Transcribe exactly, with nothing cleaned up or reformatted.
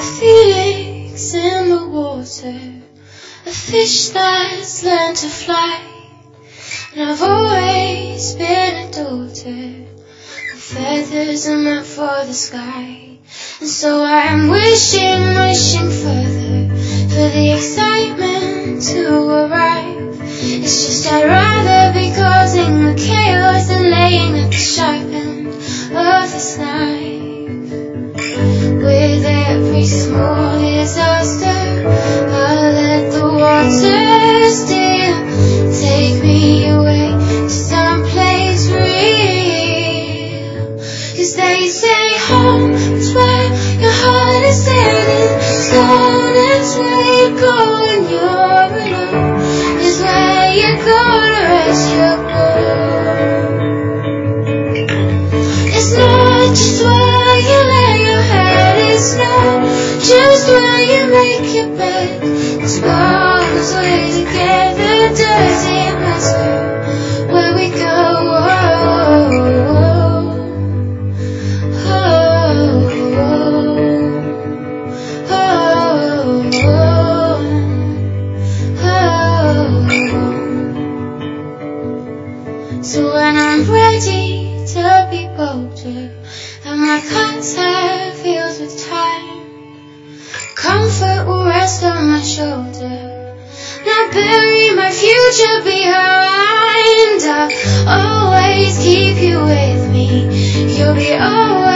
a felix in the water, a fish that's learned to fly. And I've always been a daughter, the feathers are meant for the sky. And so I'm wishing, wishing further, for the excitement to arrive. It's just I'd rather be causing the chaos than laying at the sharp end of this knife. With every small disaster, I'll let the water still take me away to someplace real. 'Cause they say home is where your heart is standing, stone it's where you go when you're alone, is where you go to rest your bones. It's not just where you lay your head, it's not just where you make your bed. It's bones lay together, dirty master, where we go. So when I'm ready to be bolder, and my cuts have healed with time, comfort will rest on my shoulder, and I bury my future behind. I'll always keep you with me, you'll be always